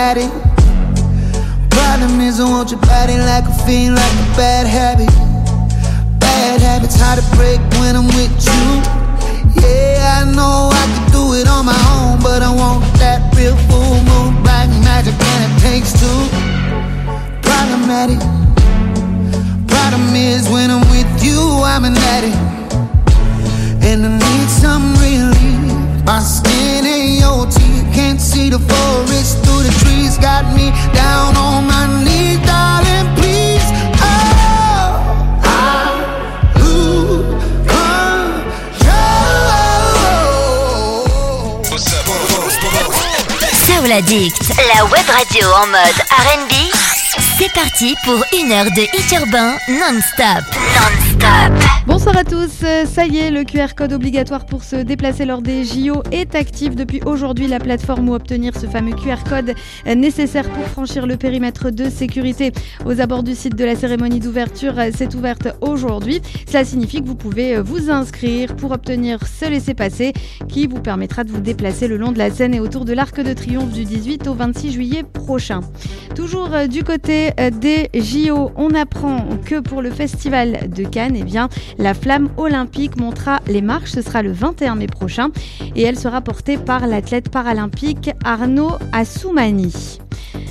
addict. Problem is I want your body like a fiend, like a bad habit. Bad habits hard to break when I'm with you. Yeah, I know I could do it on my own, but I want that real full moon, black magic, and it takes two. Problematic. Problem is when I'm with you, I'm an addict, and I need some relief. My skin ain't your teeth, can't see the forest through the trees. Got me down on my knees, darling, please. Oh, I lose control. Soul Addict, la web radio en mode R&B. C'est parti pour une heure de hit urbain non-stop. Bonsoir à tous, ça y est, le QR code obligatoire pour se déplacer lors des JO est actif depuis aujourd'hui. La plateforme où obtenir ce fameux QR code nécessaire pour franchir le périmètre de sécurité aux abords du site de la cérémonie d'ouverture s'est ouverte aujourd'hui. Cela signifie que vous pouvez vous inscrire pour obtenir ce laissez-passer qui vous permettra de vous déplacer le long de la Seine et autour de l'Arc de Triomphe du 18 au 26 juillet prochain. Toujours du côté des JO, on apprend que pour le festival de Cannes, eh bien, la flamme olympique montera les marches. Ce sera le 21 mai prochain et elle sera portée par l'athlète paralympique Arnaud Assoumani.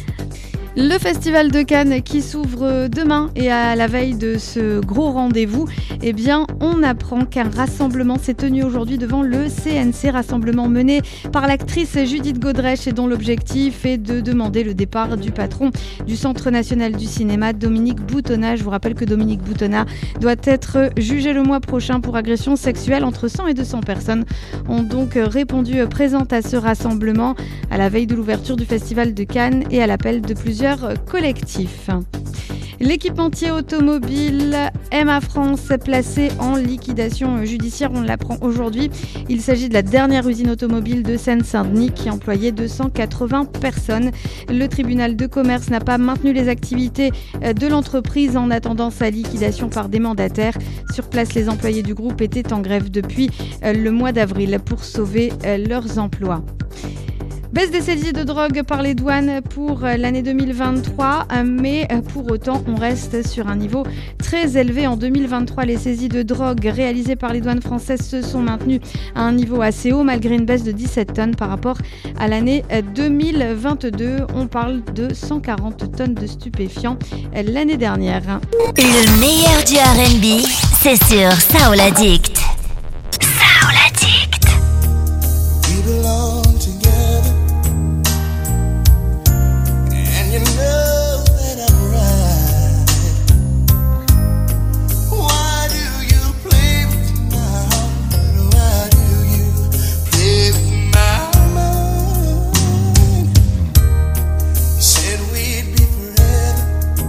Le festival de Cannes qui s'ouvre demain et à la veille de ce gros rendez-vous, eh bien, on apprend qu'un rassemblement s'est tenu aujourd'hui devant le CNC, rassemblement mené par l'actrice Judith Godrèche et dont l'objectif est de demander le départ du patron du Centre national du cinéma, Dominique Boutonnat. Je vous rappelle que Dominique Boutonnat doit être jugé le mois prochain pour agression sexuelle. Entre 100 et 200 personnes ont donc répondu présentes à ce rassemblement à la veille de l'ouverture du festival de Cannes et à l'appel de plusieurs collectifs. L'équipementier automobile MA France placé en liquidation judiciaire, on l'apprend aujourd'hui. Il s'agit de la dernière usine automobile de Seine-Saint-Denis qui employait 280 personnes. Le tribunal de commerce n'a pas maintenu les activités de l'entreprise en attendant sa liquidation par des mandataires. Sur place, les employés du groupe étaient en grève depuis le mois d'avril pour sauver leurs emplois. Baisse des saisies de drogue par les douanes pour l'année 2023, mais pour autant, on reste sur un niveau très élevé. En 2023, les saisies de drogue réalisées par les douanes françaises se sont maintenues à un niveau assez haut, malgré une baisse de 17 tonnes par rapport à l'année 2022. On parle de 140 tonnes de stupéfiants l'année dernière. Le meilleur du R&B, c'est sur Soul Addict. Soul Addict. You know that I'm right. Why do you play with my heart? Why do you play with my mind? You said we'd be forever.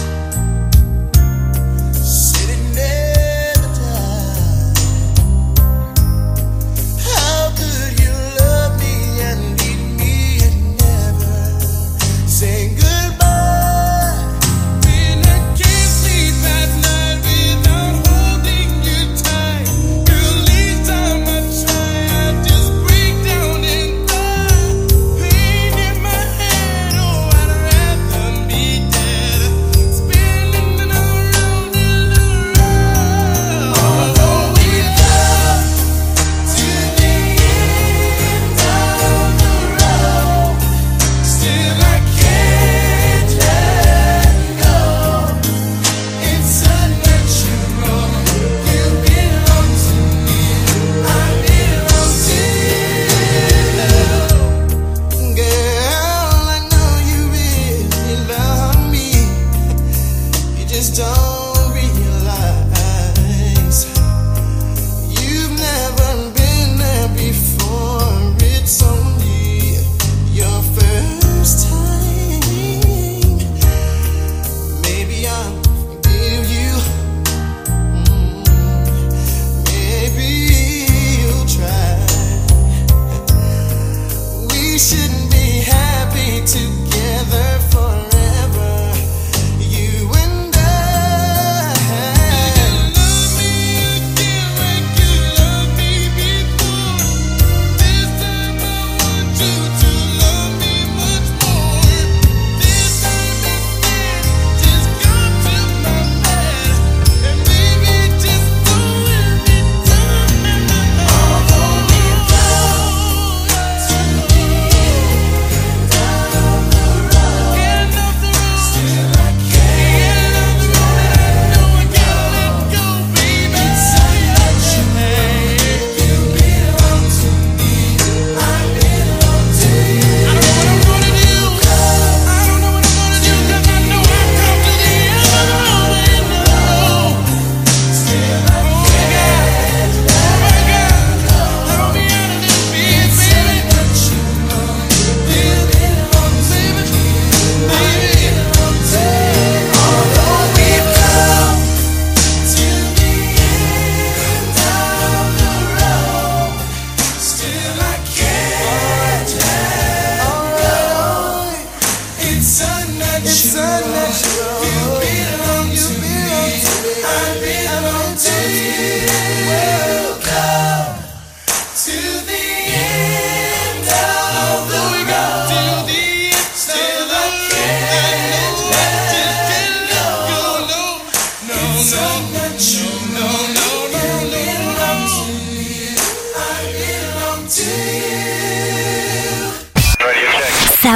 Said it never died. How could you love me and leave me and never say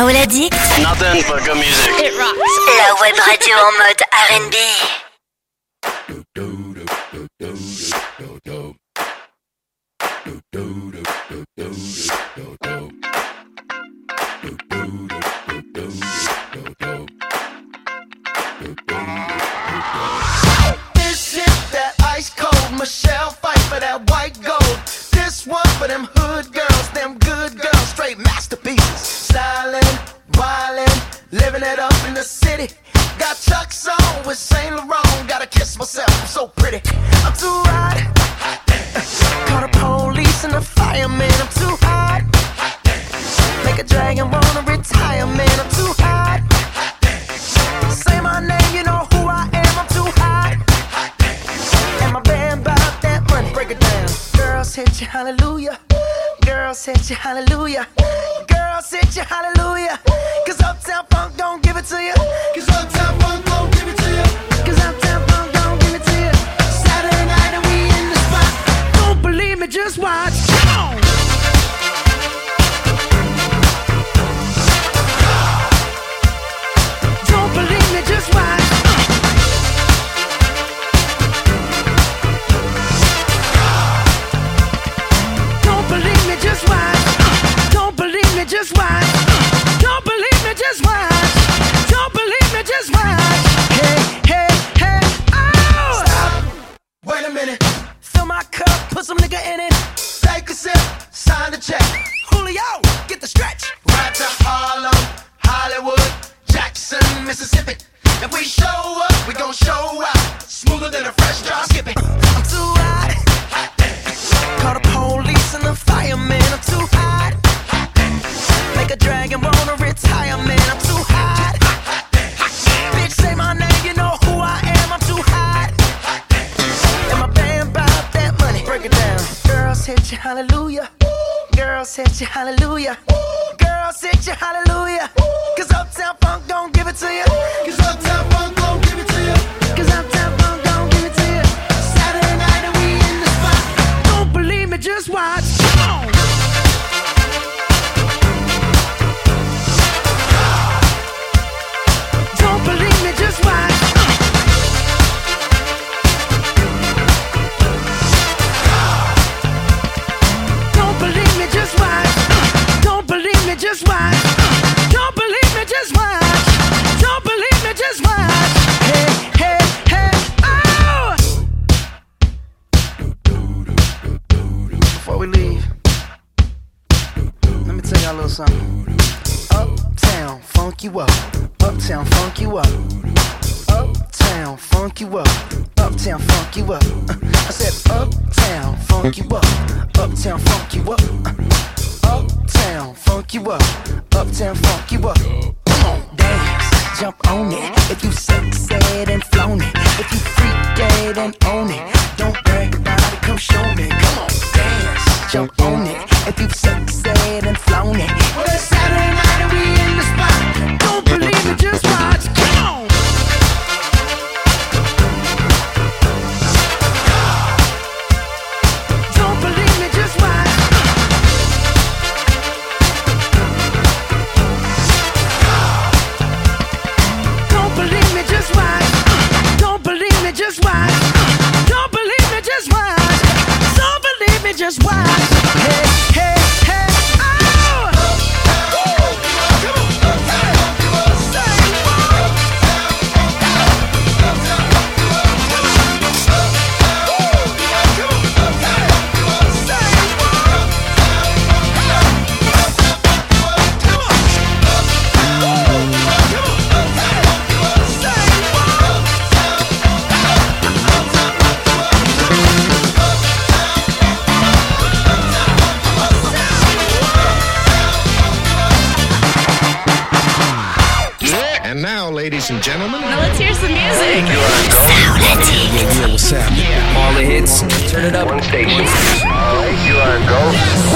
Soul Addict. Nothing but good music. It rocks. La web radio en mode R&B. This shit that ice cold Michelle fight for that white gold. This one for them hood girls, them good girls, straight masterpieces. Stylin', wildin', living it up in the city. Got Chuck's on with Saint Laurent. Gotta kiss myself, I'm so pretty. I'm too hot. Call the police and the fireman. I'm too hot. Make a dragon wanna retire, man. I'm too hot. Say my name, you know who I am. I'm too hot. And my band bought that money. Break it down. Girls hit you, hallelujah. Girls hit you, hallelujah. Girls hit you, hallelujah. Cause Uptown Funk don't give it to you. Cause Uptown Funk don't give it to you. Cause Uptown Funk don't give it to you. Saturday night and we in the spot. Don't believe me, just watch. Come on. Don't believe me, just watch. Don't believe me, just watch. Don't believe me, just watch. Don't believe me, just watch. Don't believe me, just watch. Hey, hey, hey, oh! Stop. Wait a minute. Fill my cup, put some nigga in it. Take a sip, sign the check. Julio, get the stretch. Right to Harlem, Hollywood, Jackson, Mississippi. If we show up, we gon' show out. Smoother than a fresh drop skipping. I'm too hot. Call the police and the fireman. I'm too hot. Make a dragon wanna retire, man. I'm too hot. Bitch, say my name, you know who I am. I'm too hot. And my band bought that money. Break it down. Girls hit you, hallelujah. Girls hit you, hallelujah. Girls hit you, hallelujah. Cause Uptown Funk don't give it to you. Cause Uptown Funk don't give it to you. Cause Uptown Funk don't give it to you. Saturday night and we in the spot. Don't believe me, just watch. Come on. Don't believe me, just watch. Don't believe me, just watch. Don't believe me, just watch. Don't believe me, just watch. Don't believe me, just watch. Hey, hey, hey, oh! Before we leave, let me tell y'all a little something. Uptown, funk you up. Uptown, funk you up. Uptown, funk you up. Uptown, funk you up. I said uptown, funk you up. Uptown, funk you up. Uptown, funk you up. Uptown, funk you up. Come on, dance, jump on it. If you sexed and flown it. If you freaked dead and own it. Don't brag about it, come show me. Come on, dance, jump on it. If you sexed and flown it. Well, it's Saturday night and we in the spot. Don't believe it, just watch. Come on. Don't believe me, just watch. Don't believe me, just watch. Don't believe me, just watch. Don't believe me, just watch. Don't believe me, just watch. Hey, hey, hey, oh! And now, ladies and gentlemen, Now let's hear some music. yeah, what's happening? All the hits, turn it up. One station. You are go.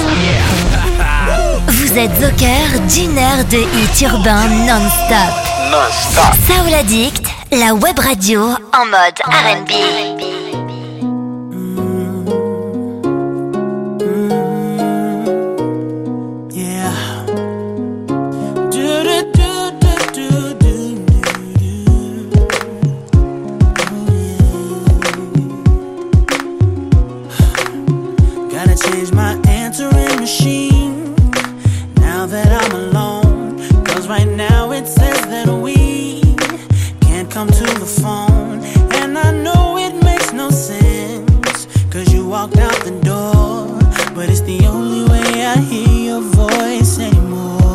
Vous êtes au cœur d'une heure de hits urbains non-stop. Non-stop. Soul Addict, la web radio en mode R&B. Yeah. right now it says that we can't come to the phone. And I know it makes no sense, cause you walked out the door. But it's the only way I hear your voice anymore.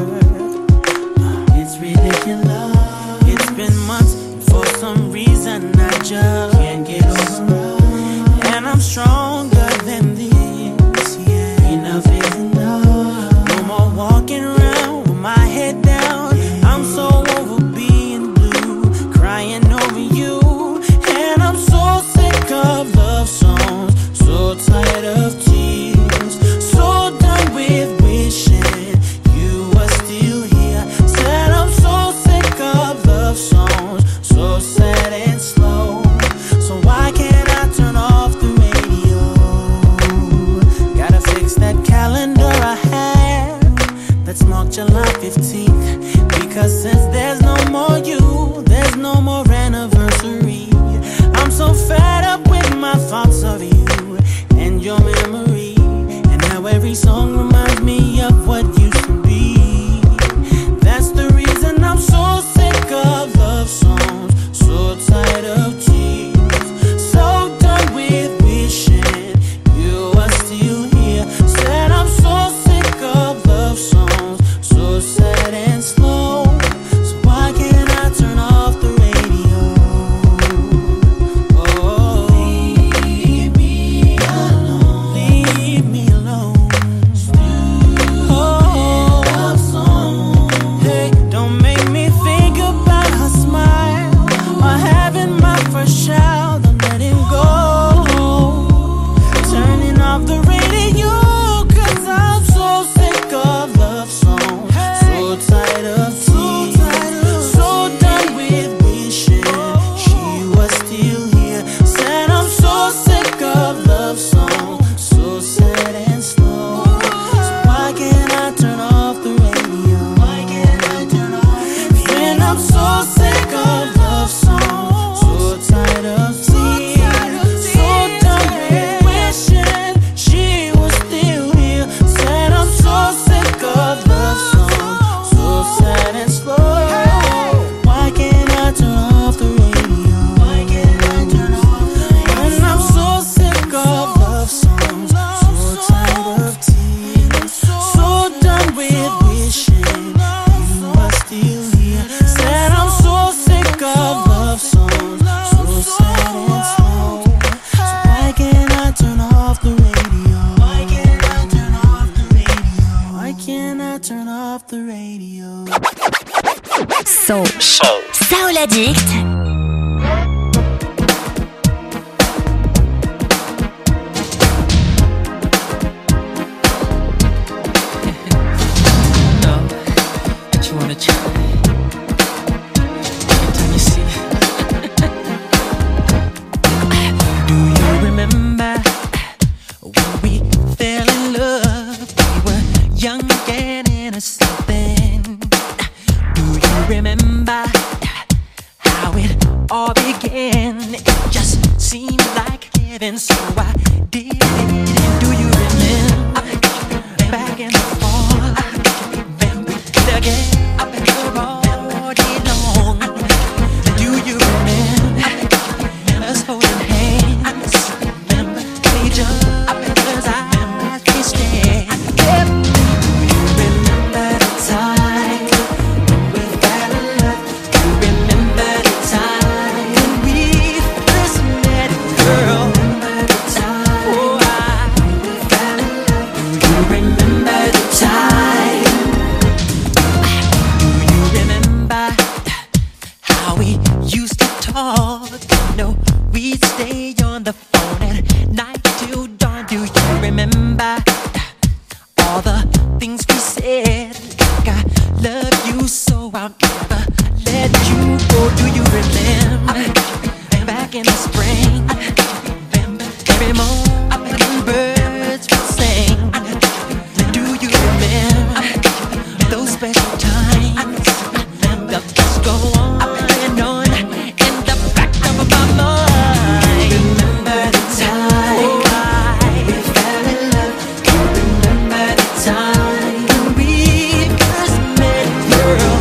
It's ridiculous. It's been months, and for some reason I just can't get over. And I'm stronger than this, yeah. Enough is enough. No more walking around with my head down. I'm so over being blue, crying over you. And I'm so sick of love songs, so tired of tears, so done with wishing you were still here. Said I'm so sick of love songs, so sad and slow. So why can't I turn off the radio? Gotta fix that calendar I have that's marked July 15th. Because since there's no more you, there's no more anniversary. I'm so fed up with my thoughts of you and your memory, and how every song reminds me of what used to be. That's the reason I'm so sick of love songs, so tired of tears, so done with wishing you were still here. Said I'm so sick of love songs, so sad and slow. So why can't I turn off the radio? Oh, leave me alone. Leave me alone. Oh, love song. Hey, don't make me think about her smile or having my first child. I'm letting go. Turning off the radio, cause I'm so sick of love songs, so tired of tears, so done with wishing she was still here. Said I'm so sick of love songs, so sad and slow. So why can't I turn off the radio? Why can't I turn off the radio? When I'm so sick of love songs, so tired of tears, so done with wishing she was still here. Said I'm so sick of love songs, so sad and slow. Why can't I turn off the radio? Why can't I turn off the radio? When I'm so sick of love songs, so tired of tears, so done with wishing you were still here. Said I'm so sick of love songs, so sad and slow. So why can't I turn off the radio? Why can't I turn off the radio? Why can't I turn off the radio? Soul Addict. No, but you wanna try? Every time you see Do you remember when we fell in love? We were young and innocent then. Do you remember how it all began? It just seemed like heaven, so I did it. Do you remember back in the fall? Again, the road long. Do you remember us holding hands? Remember each other's eyes we stared. Do you remember the time when we fell in love? Do you remember the time when we first met, girl? Remember the time when we fell in love? Do you remember the time? Do you remember how we used to talk? No, we'd stay on the phone at night till dawn. Do you remember all the things we said? Like I love you so I'll never let you go. Do you remember back in the spring? Every morning birds would sing. Do you remember those special times? The thoughts go on and on in the back of my mind. Remember the time we fell in love? Do you remember the time when we first met, girl?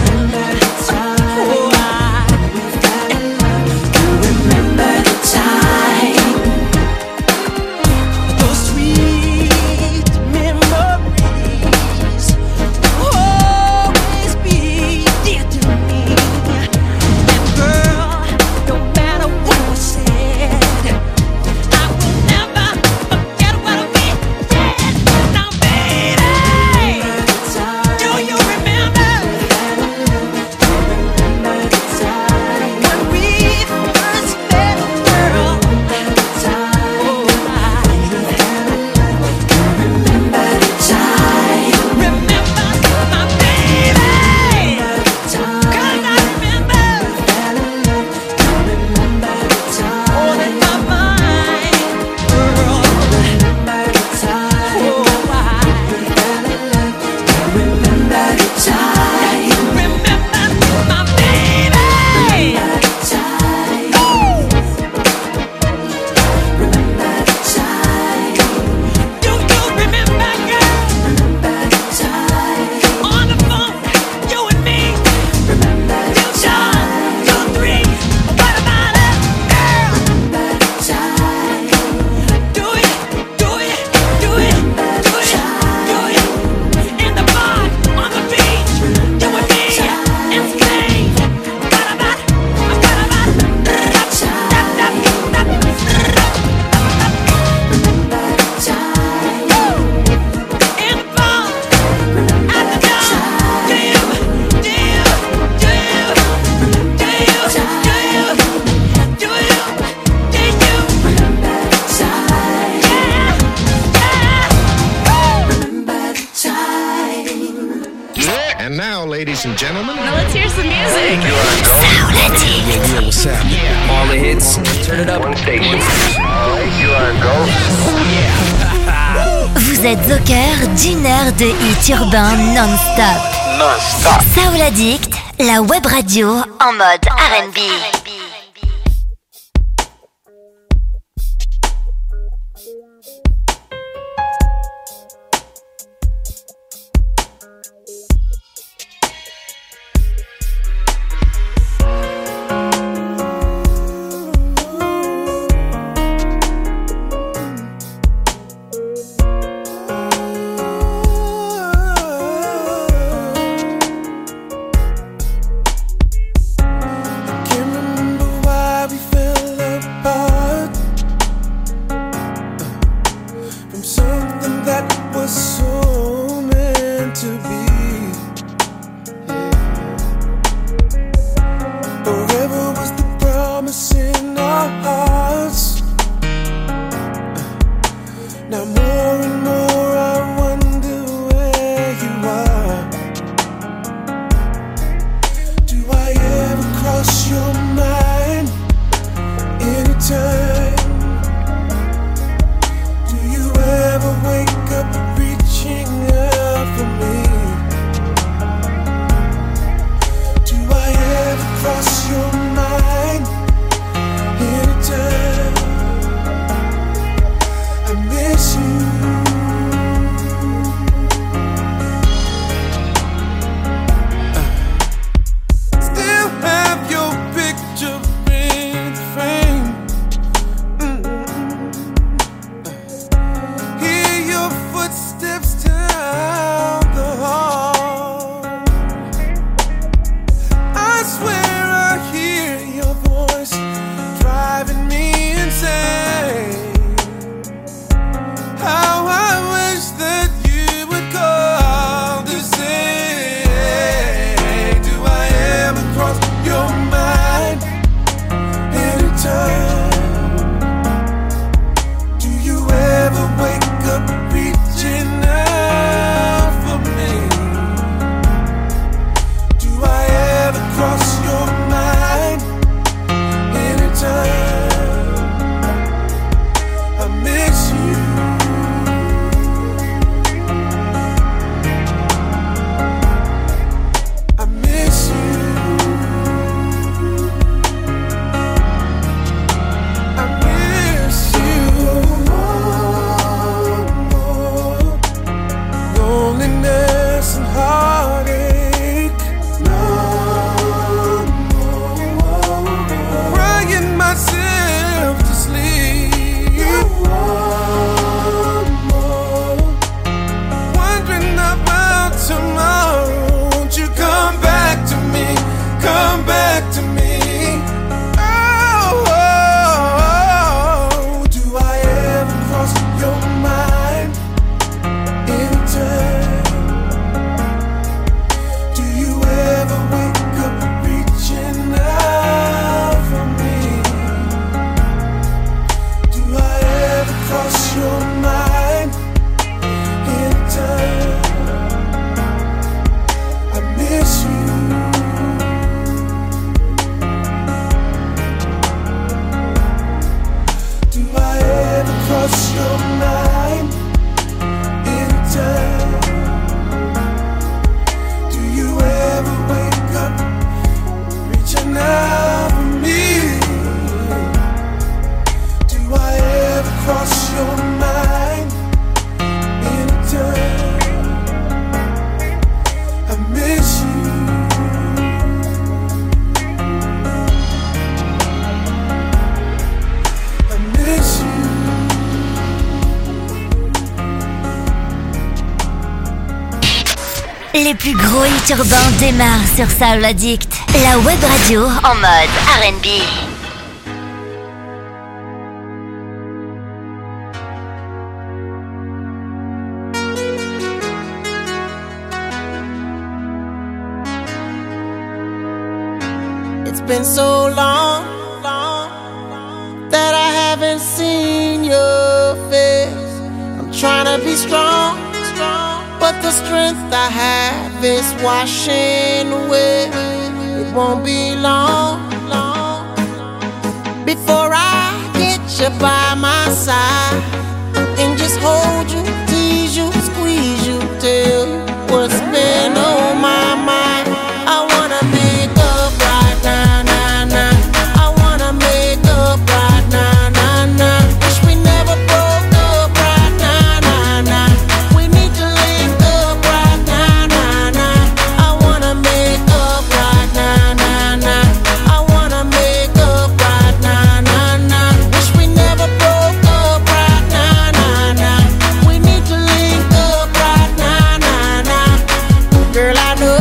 And now, ladies and gentlemen, Now let's hear some music. Yeah, what's happening? All the hits, turn it up. One station. All right, you are go. Vous êtes au cœur d'une heure de hits urbains non-stop. Non-stop. Soul Addict, la web radio en mode R&B. Les plus gros hits urbains démarrent sur Soul Addict, la web radio en mode R&B. It's been so long that I haven't seen your face. I'm trying to be strong, but the strength I have it's washing away. It won't be long before I get you by my side and just hold you, tease you, squeeze you, tell you what's been on my mind. I wanna make up right now, nah, nah. I wanna make up right now, nah, nah. Wish we never broke up right now, nah, nah. We need to link up right now, nah, nah. I wanna make up right now, nah, nah. I wanna make up right now, nah, nah. Wish we never broke up right now, nah, nah. We need to link up right now, nah, nah. Girl, I know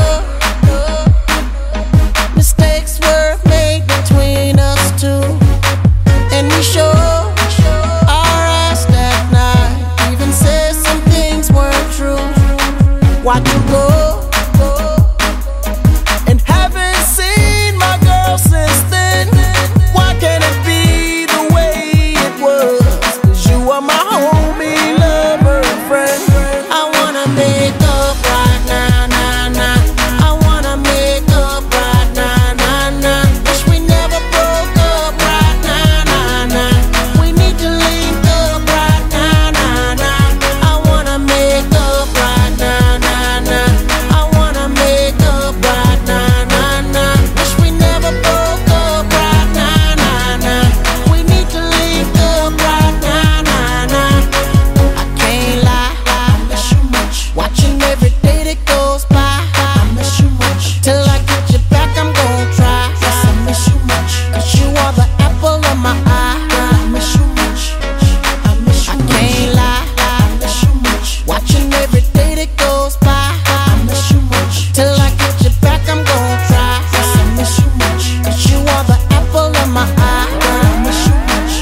mistakes were made between us two, and we sure our ass that night. Even said some things weren't true. Watch you go, and haven't seen my girl since then. Why can't it be the way it was? 'Cause you are my homie, lover, and friend. I wanna make up right now, nah, nah. I wanna make up right now, nah, nah. Wish we never broke up right now, nah, nah. We need to link up right now, nah, nah. I wanna make up right now, nah, nah. I wanna make up right now, nah, nah. Wish we never broke up right now, nah, nah. We need to link up right now, nah, nah. I can't lie, I miss you much. Watching every day that goes by, I miss you much. Till I get you back, I'm gon' try. Yes, I miss you much. 'Cause you are the apple of my eye. I miss you much. I miss you much. I can't lie, I miss you much. Watching every day that goes by, I miss you much. Till I get you back, I'm gon' try. Yes, I miss you much. 'Cause you are the apple of my eye. I miss you much.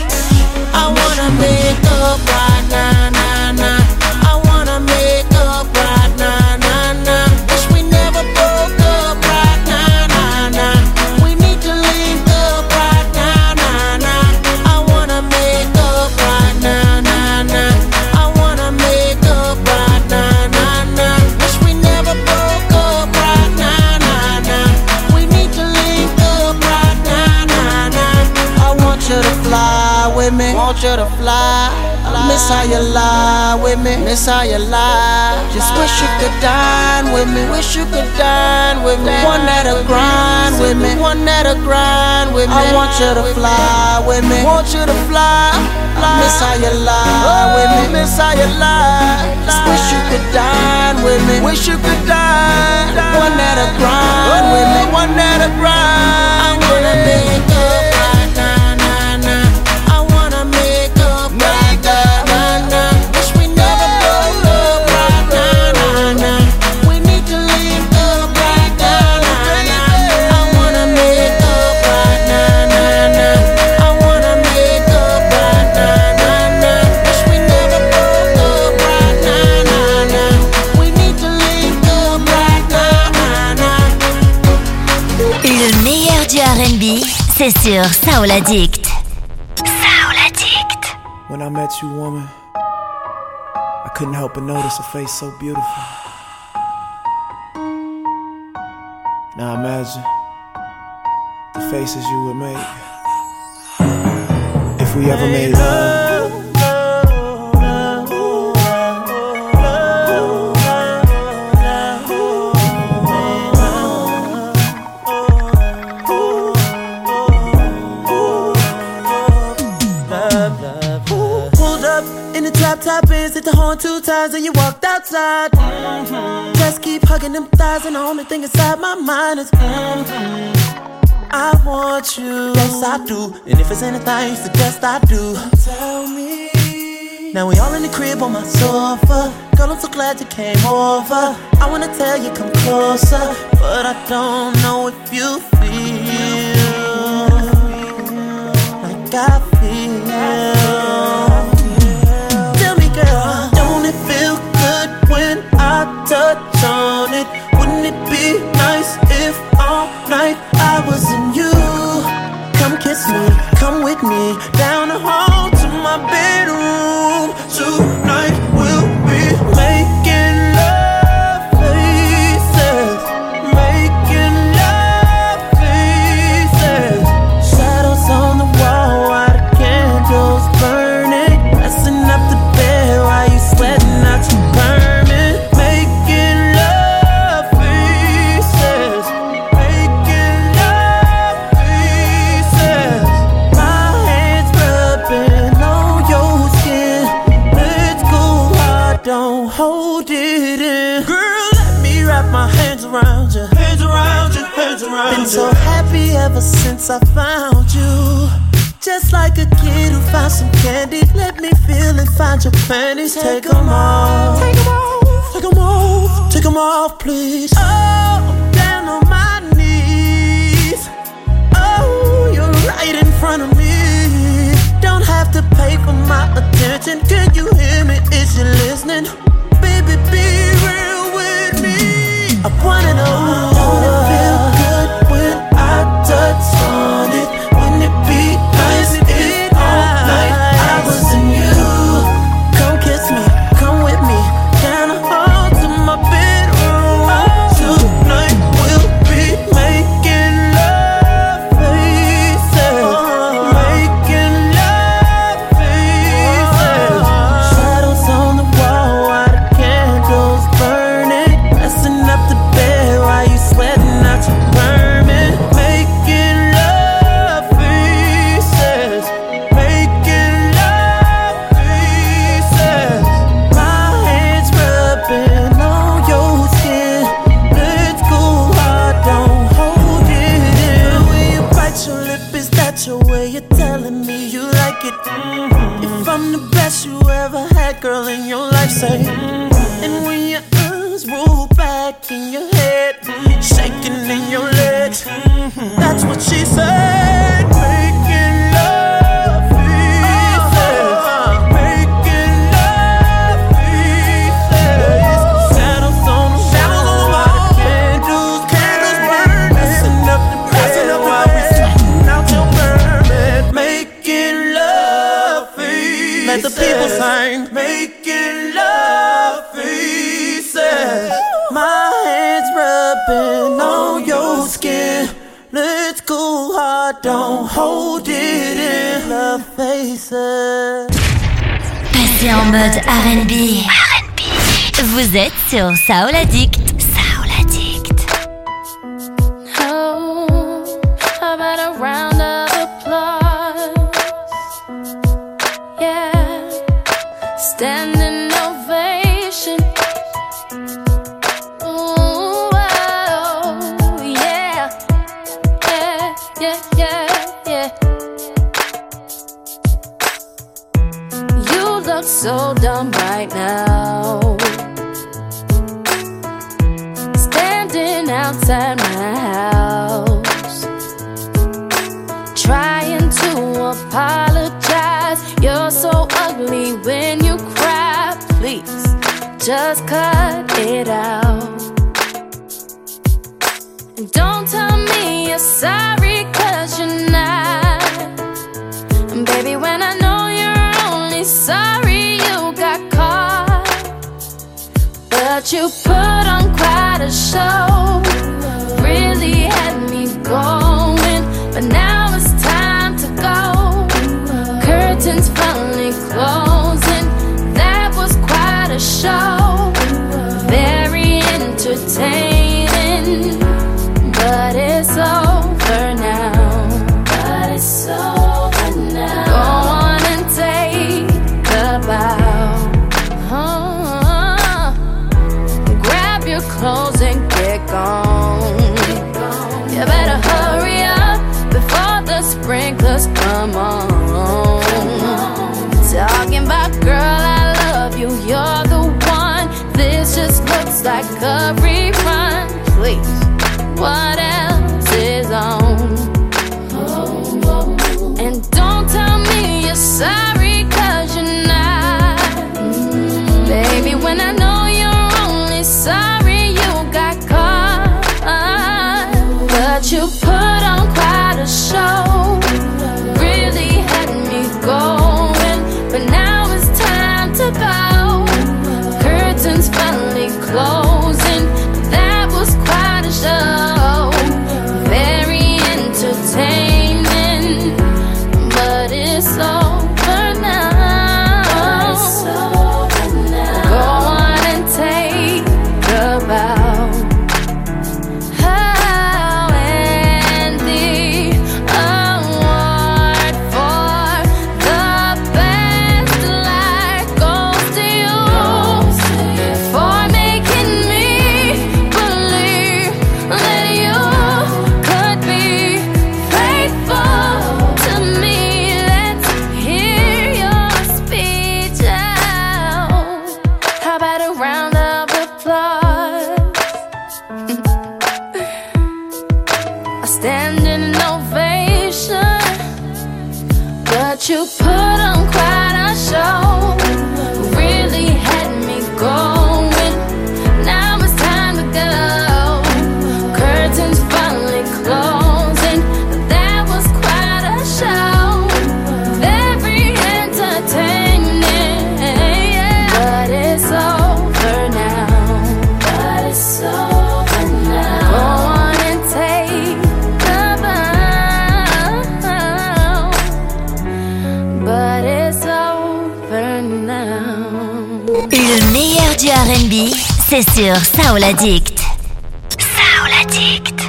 I wanna make up right now, nah, nah. I wanna make up right now, nah, nah. Wish we never broke up right now, nah, nah. We need to link up right now, nah, nah. I wanna make up right now, nah, nah. I wanna make up right now, nah, nah. Wish we never broke up right now, nah, nah. We need to link up right now, nah, nah. I want you to fly with me, want you to fly. Miss how you lie with me, miss how you lie. Just wish you could dine with me, wish you could dine with me. One that'll grind with me, one that'll grind with me. I want you to fly with me, want you to fly. Miss how you lie with me, miss how you lie. Just wish you could dine with me, wish you could dine. One that'll grind with me, one that'll grind. I wanna make up right now, nah, nah. I wanna make up right now, nah, nah. Wish we never broke up right now, nah, nah. We need to link up right now, nah, nah. I wanna make up right now, nah, nah. I wanna make up right now, nah, nah. Wish we never broke up right now, nah, nah. We need to link up right now, nah, nah. Le meilleur du R&B, c'est sur Soul Addict. Soul Addict. When I met you, woman, I couldn't help but notice a face so beautiful. Now imagine the faces you would make if we ever made love. Pulled up in the top ends, hit the horn 2 times, and you walked outside. Just keep hugging them thighs, and the only thing inside my mind is I want you. Yes, I do. And if it's anything you suggest, I do. Tell me. Now we all in the crib on my sofa. Girl, I'm so glad you came over. I wanna tell you come closer, but I don't know if you feel like I feel. Tell me, girl, don't it feel good when I touch on it? Wouldn't it be nice if all night I was in you? Come kiss me, come with me, down the hall to my bedroom. Tonight we'll be making love faces. around you, hands around you, hands around you. Been so happy ever since I found you. Just like a kid who found some candy. Let me feel and find your panties. Take them off, take them off, take them off, take them off, please. Oh, I'm down on my knees. Oh, you're right in front of me. Don't have to pay for my attention. Can you hear me? Is you listening? Baby, be real with me. I wanna know, don't it feel good when I touch on it? When it be nice if all night I was in you. Come kiss me, come with me, down the hall to my bedroom. Tonight we'll be making love faces, making love faces. Shadows on the wall while the candles burning, messing up the bed while you sweating out your vermin. Making love faces, making love faces. My hands rubbing on your skin. Let's go hard, don't hold it in. The way you bite your lip, is that your way of telling me you like it? If I'm the best you ever had, girl, in your life, say. And when your eyes roll back in your head, shaking in your legs, that's what she said. Making love faces, making love faces. Shadows on the wall, candles burning, messing up the bed while we sitting out your vermin. Making love faces. Let the people sing. Making love faces. My hands rubbing on your skin. Let's go hard, don't hold it in. Love faces. Passez en mode R&B. Vous êtes sur Soul Addict. Soul Addict. Oh, how about a round of applause? Yeah, standing ovation. Ooh, oh, yeah, yeah, yeah, yeah, yeah. You look so dumb right now, standing outside my house, trying to apologize. You're so ugly when you cry. Please, just cut it out. And don't tell me you're sorry, 'cause you're not. And baby, when I know you're only sorry you got caught, but you put on quite a show, really had me going, but now it's time to go. Curtains finally closing, that was quite a show. Very entertaining, but it's over now. But it's over now. Go on and take a bow. Grab your clothes and get gone. You better hurry up before the sprinklers come on. Talking about, girl, I love you, you're the one. This just looks like a rerun. Please, what else is on? And don't tell me you're sorry, 'cause you're not. Baby, when I know you're only sorry you got caught, but you put on quite a show, really had me going, but now it's time to bow. Curtains finally closing, that was quite a show. Very entertaining, but it's over I stand in an ovation, but you put on quite a show. Really had me going. Now it's time to go. Curtains finally closing. That was quite a show. Very entertaining, but it's over now. But it's over now. Go on and take the bow. But it's over now. Le meilleur du R&B, c'est sur Soul Addict. Soul Addict.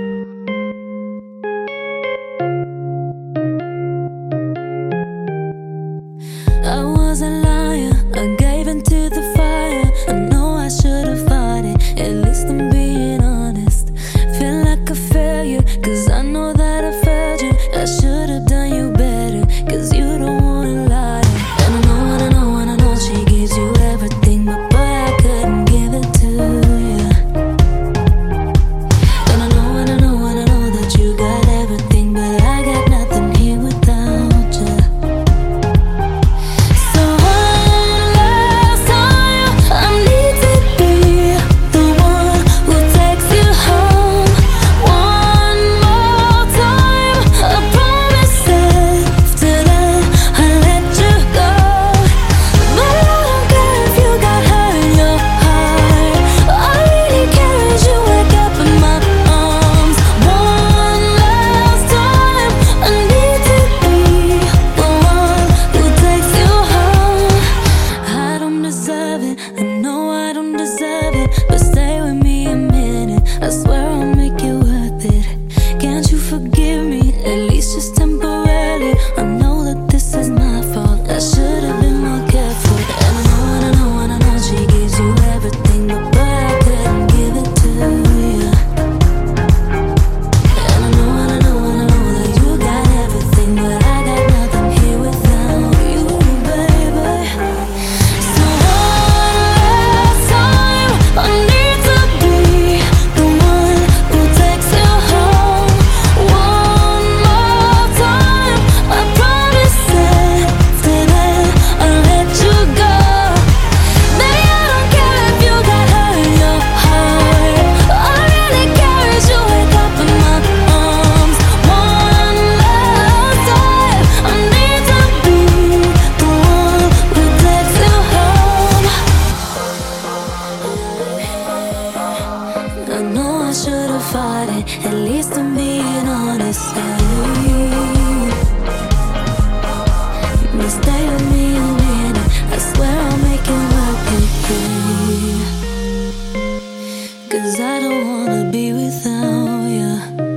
I was a liar, I gave into the fire. I know I should have fought it, at least I'm being honest. Feel like a failure, cause I know that I failed you. I should have done you better, cause you don't wanna lie. And I know she gives you everything, but boy, I couldn't give it to you. And I know that you got everything, but I got nothing here without you. So one last time, I need to be the one who takes you home. One more time, I promise after that I'll let you go. But I don't care if you got hurt in your heart. All I really care is you wake up in my arms. One last time, I need to be the one who takes you home. I don't deserve it, I know I don't deserve it, but stay with me a minute, I swear I'll make it worth it. Can't you forgive me, at least just temporarily? I know that this is my fault, I should have been more careful. And I know she gives you everything, but boy, I couldn't give it to you. And I know that you got everything, but I got nothing here without you, baby. So one last time, I need to be the one who takes you home. One more time, I promise after that I'll let you go. Baby, I don't care if you got hurt in your heart. All I really care is you wake up in my arms. One last time, I need to be the one who takes you home. I know I should have fought it, at least I'm being honest. But stay with me a minute, I swear I'll make it work again. Cause I don't wanna be without you.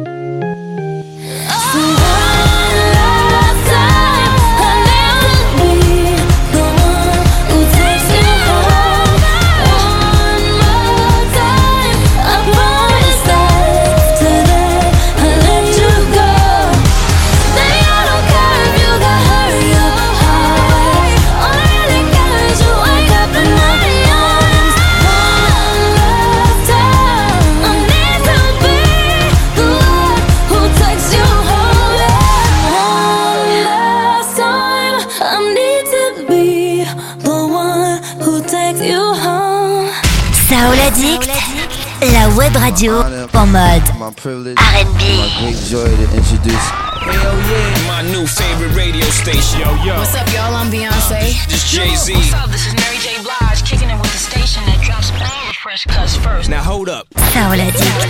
So one last time, I need to be the one who takes you home. One more time, I promise after that I'll let you go. Baby, I don't care if you got hurt in your heart. All I really care is you wake up in my arms. One last time, I need to be the one who takes you home. One last time, I need to be the one who takes you home. Soul Addict, la web radio en mode My privilege, R&B. my great joy to introduce. Hell yeah, my new favorite radio station. Yo. What's up, y'all? I'm Beyonce. This Jay-Z. What's up? This is Mary J. Blige, kicking it with the station that drops all the fresh cuts first. Now hold up. Soul Addict.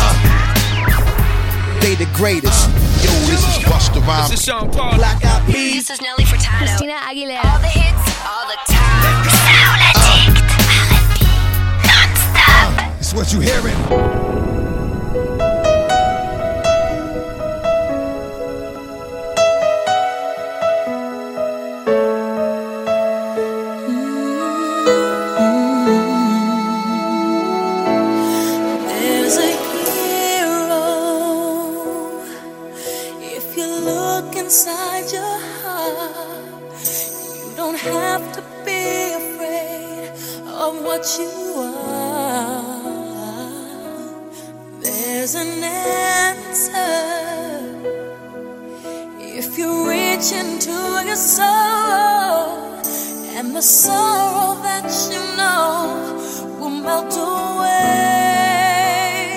They the greatest. Yo, this is Busta Rhymes. This is Sean Paul. Black Eyed Peas. This is Nelly Furtado. Christina Aguilera. All the hits, all the time. Soul Addict. R&B non-stop. It's what you hearing. There's a hero. If you look inside your heart, you don't have to be afraid of what you are. there's an answer. If you reach into your soul, and the sorrow that you know will melt away,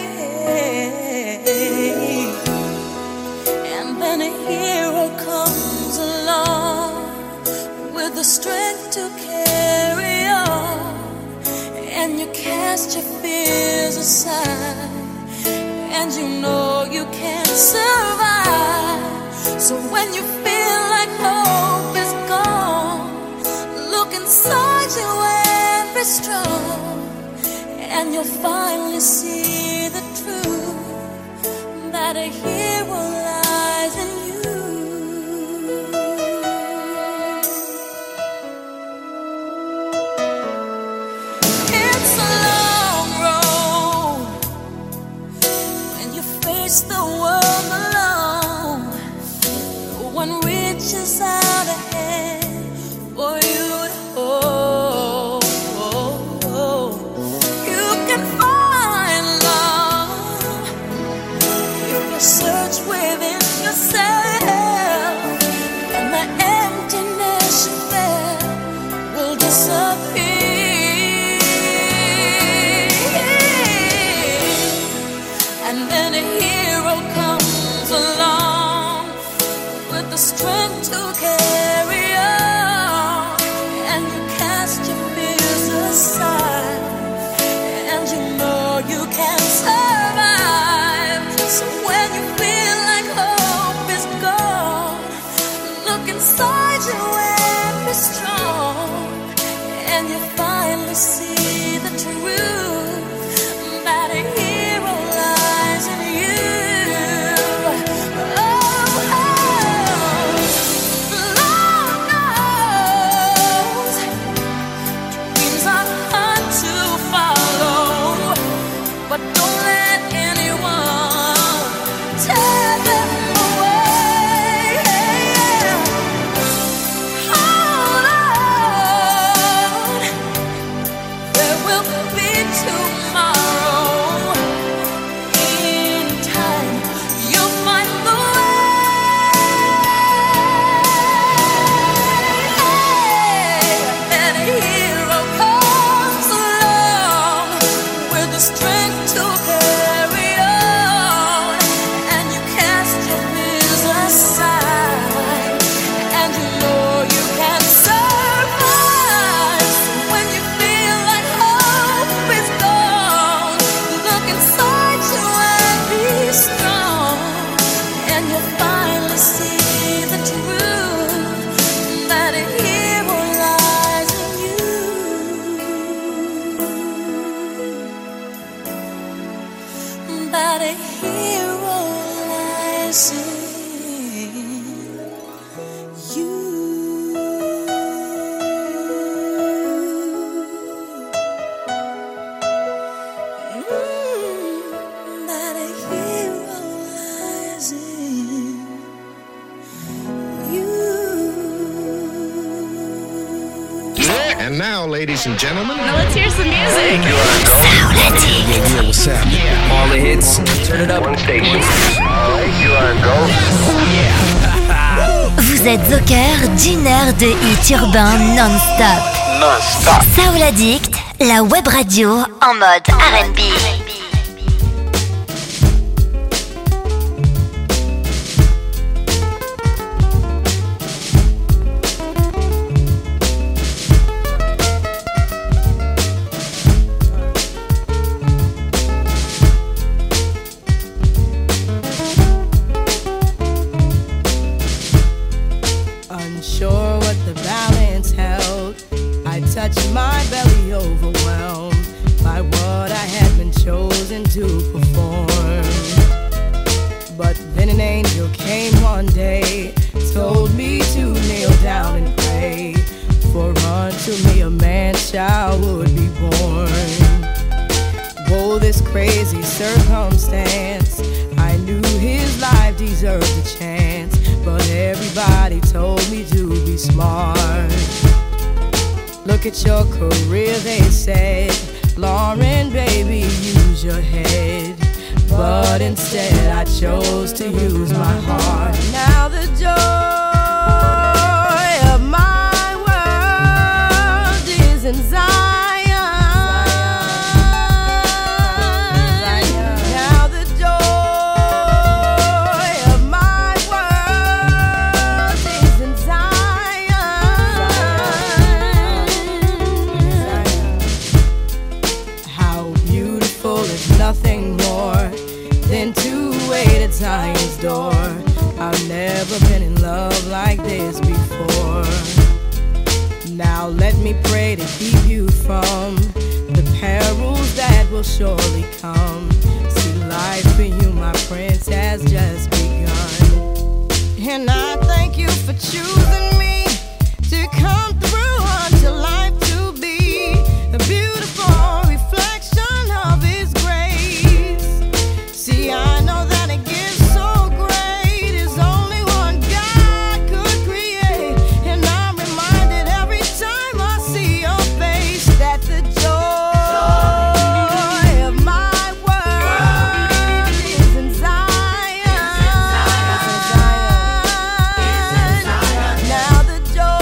and then a hero comes along with the strength to carry on, and you cast your fears aside, and you know you can't survive. So when you feel like hope is gone, look inside you and be strong, and you'll finally see the truth, that a hero lies in you. It's a long road when you face the world alone. No one reaches out a hand for you to hold. You can find love if you search within yourself, and the emptiness you felt will disappear. And then a hero comes along with the strength to carry on, and you cast your fears aside, and you know you can survive. So when you feel like hope is gone, look inside you and be strong, and you finally see the truth, that a hero lies in you. But don't let anyone tear them away. Hold on, there will be tomorrow. In time, you'll find the way. And a hero comes along with the strength to carry on, and you cast your fears aside, and you know you can survive. So when you feel like hope is gone, look inside you and be strong, and you'll finally see the truth, that a hero lies in you. That a hero lies in you. That a hero lies in you. And now, ladies and gentlemen, Now let's hear some music. Yeah, what's happening? All the hits, turn it up. One station. You are go. Vous êtes au cœur d'une heure de hits urbains non-stop. Non-stop. Soul Addict, la web radio en mode R&B. Unsure what the balance held, I touched my belly, overwhelmed by what I had been chosen to perform. But then an angel came one day, told me to kneel down and pray, for unto me a man child would be born. Whoa, this crazy circumstance, I knew his life deserved a chance, but everybody told me to be smart. Look at your career, they said, Lauren, baby, use your head. but instead I chose to use my heart. Now the joy of my world is in Zion. Now the joy of my world is in Zion. How beautiful is nothing more than to wait at Zion's door. I've never been in love like this before. Now let me pray to keep you from the perils that will surely come. See, life for you, my prince, has just begun. And I thank you for choosing me to come through unto life to be a beautiful reflection of His grace. See, I know that a gift so great is only one God could create. And I'm reminded every time I see your face that the joy of my world is in Zion. Now the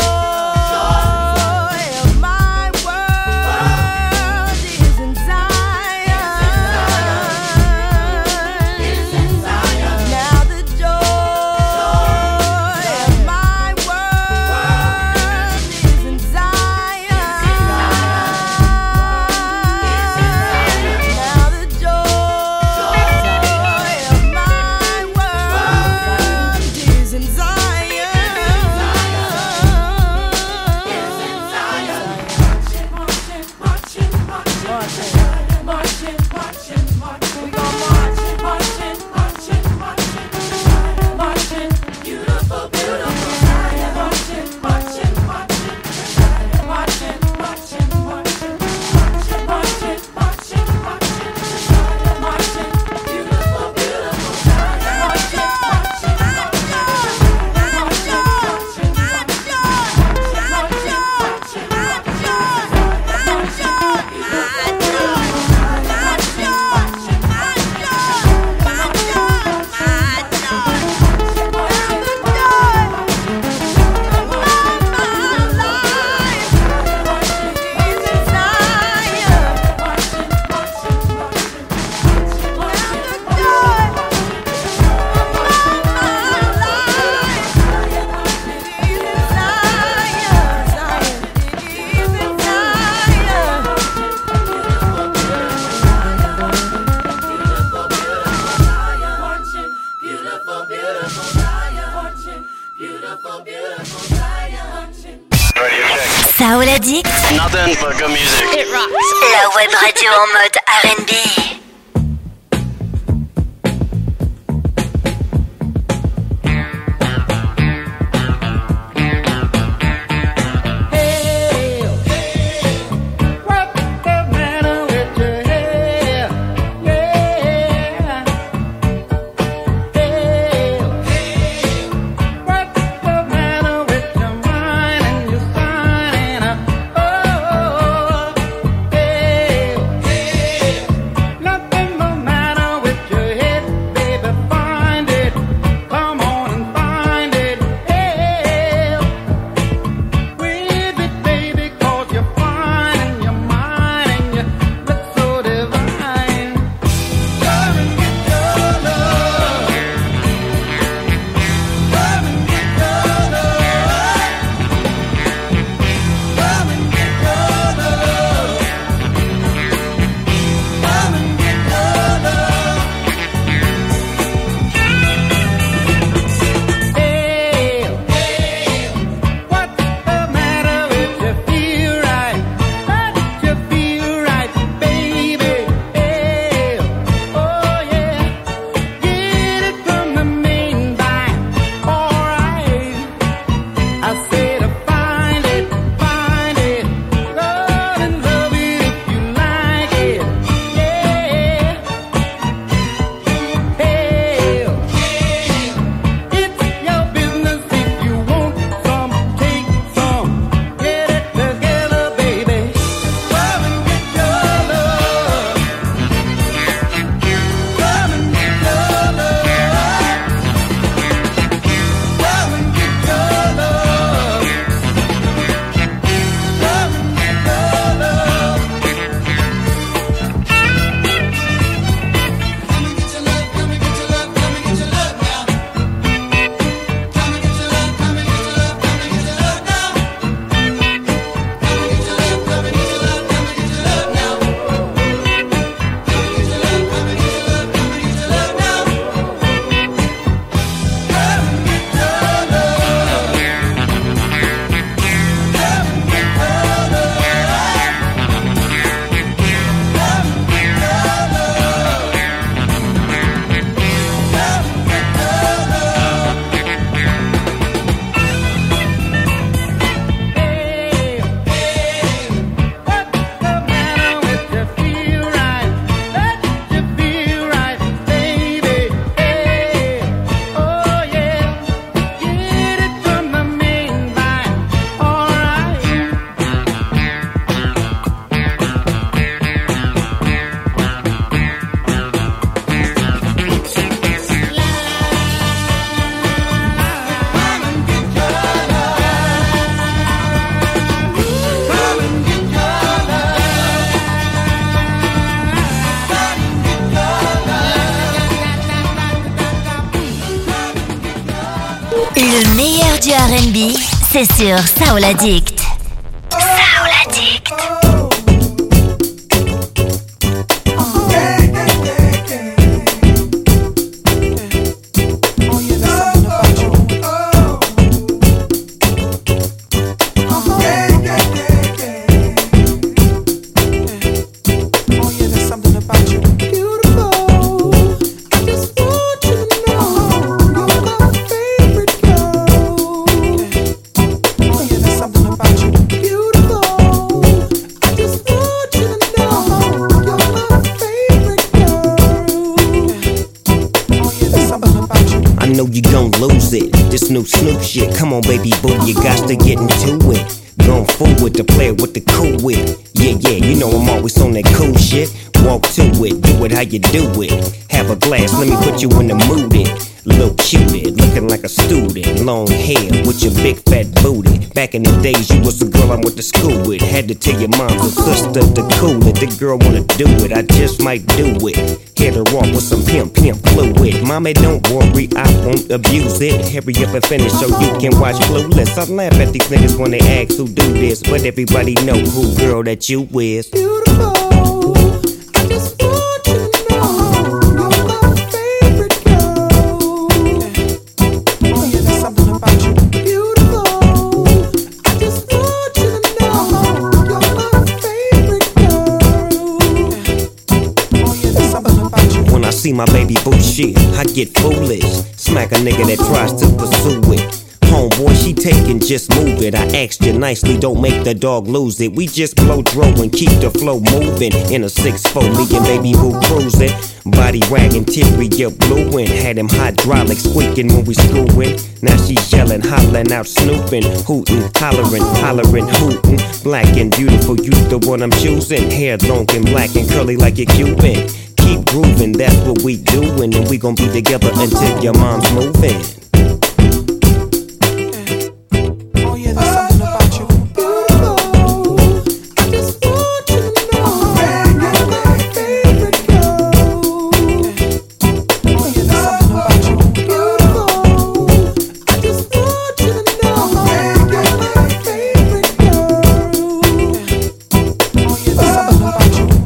joy of my world is in Zion. Now the joy of my world is in Zion. Now the joy of my world is in Saoul Addict. Nothing but good music. It rocks. La web radio en mode R&B. Love Le meilleur du R&B, c'est sur Soul Addict. Soul Addict. This new Snoop shit, come on baby boo, you got to get into it. Going forward to play it with the cool wit. Yeah, you know I'm always on that cool shit. Walk to it, do it how you do it. Have a glass, let me put you in the mood. Little cutie, looking like a student. Long hair with your big fat booty. Back in the days, you was the girl I went to school with. Had to tell your mom and sister to cool it. The girl wanna do it, I just might do it. Hit her off with some pimp fluid. Mommy, don't worry, I won't abuse it. Hurry up and finish so you can watch Clueless. I laugh at these niggas when they ask who do this, but everybody know who girl that you is. Beautiful. See my baby boo shit, I get foolish. Smack a nigga that tries to pursue it. Homeboy, she taking, just move it. I asked you nicely, don't make the dog lose it. We just blow dro and keep the flow moving. In a 6'4", me and baby boo cruising. Body wagging, Tyria blueing. Had him hydraulic squeaking when we screwing. Now she yelling, hollering out, snooping, hooting, hollering, hooting. Black and beautiful, you the one I'm choosing. Hair long and black and curly like a Cuban. Keep grooving, that's what we doing, and we gon' be together until your mom's moving. Oh yeah, there's something about you. Beautiful. I just want you to know you're my favorite girl. Oh yeah, there's something about you. Beautiful. I just want you to know you're my favorite girl. Oh yeah, there's something about you.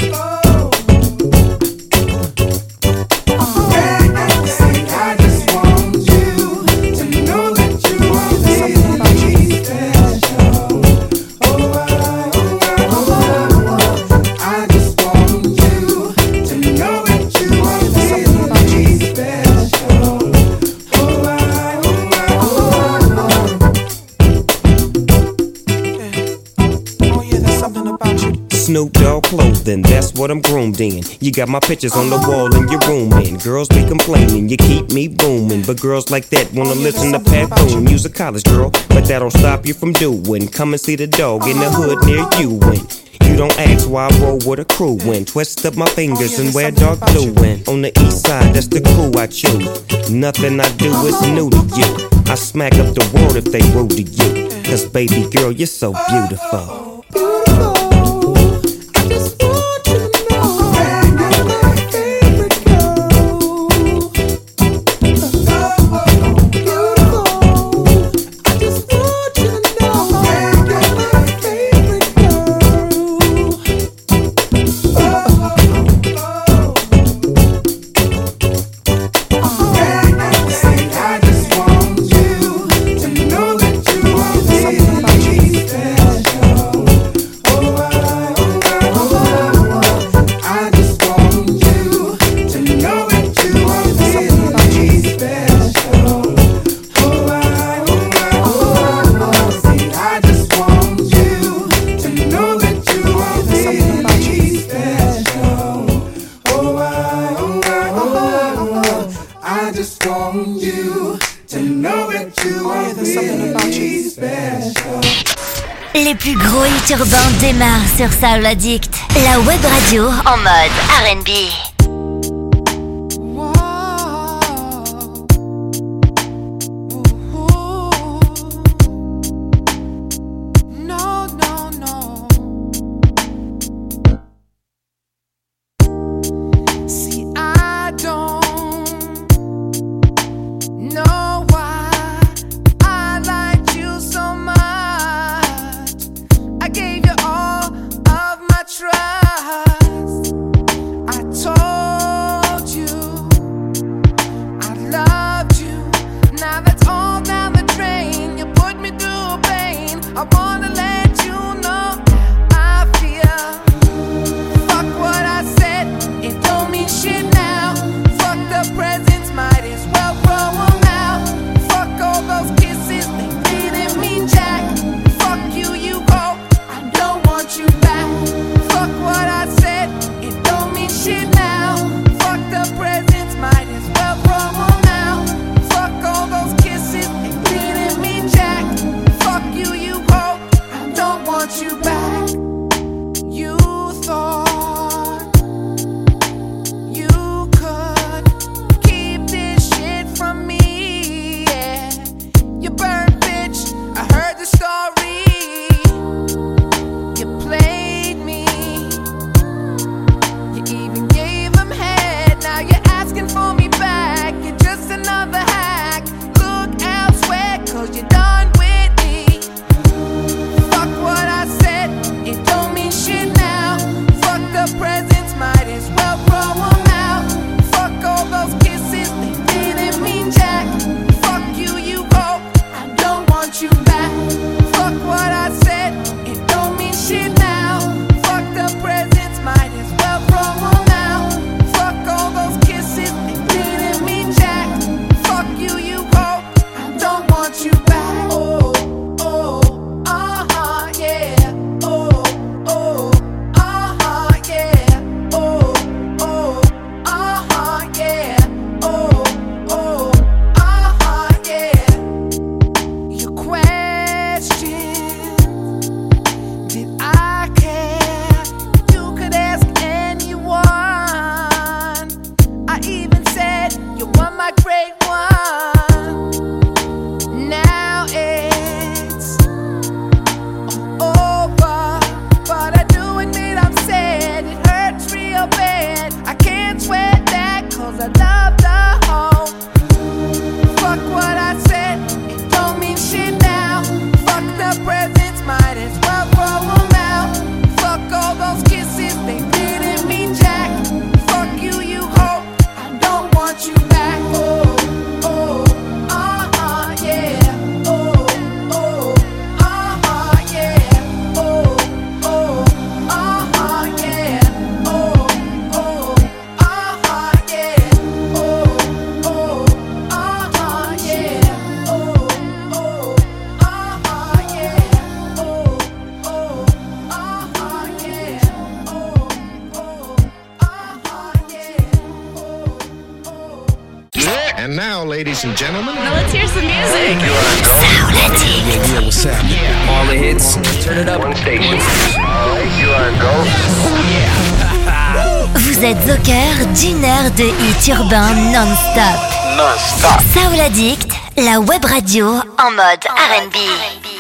Snoop Dogg clothing, that's what I'm groomed in. You got my pictures on the wall in your room, and girls be complaining, you keep me booming. But girls like that wanna listen to Pat Boone. You's a college girl, but that don't stop you from doing. Come and see the dog in the hood near you. And you don't ask why I roll with a crew when twist up my fingers and wear dark blue. And on the east side, that's the crew I choose. Nothing I do is new to you. I smack up the world if they rude to you. Cause baby girl, you're so beautiful. Les plus gros hits urbains démarrent sur Soul Addict, la web radio en mode R&B. I my great one. Now it's over, but I do admit I'm sad. It hurts real bad. I can't sweat that, cause I love the home. Fuck what I said, it don't mean shit now. Fuck the presents, might as well throw them out. Fuck all those kisses, they didn't mean jack. Fuck you, you hope, I don't want you back. Oh, oh, yeah. Oh, oh, yeah. Oh, oh, yeah. Oh, oh, yeah. Oh, oh, yeah. And now, ladies and gentlemen, Now let's hear some music. Yeah, what's happening? All the hits, turn it up. One station. You are go. Vous êtes au cœur d'une heure de hits urbains non-stop. Non-stop. Soul Addict, la web radio en mode R&B.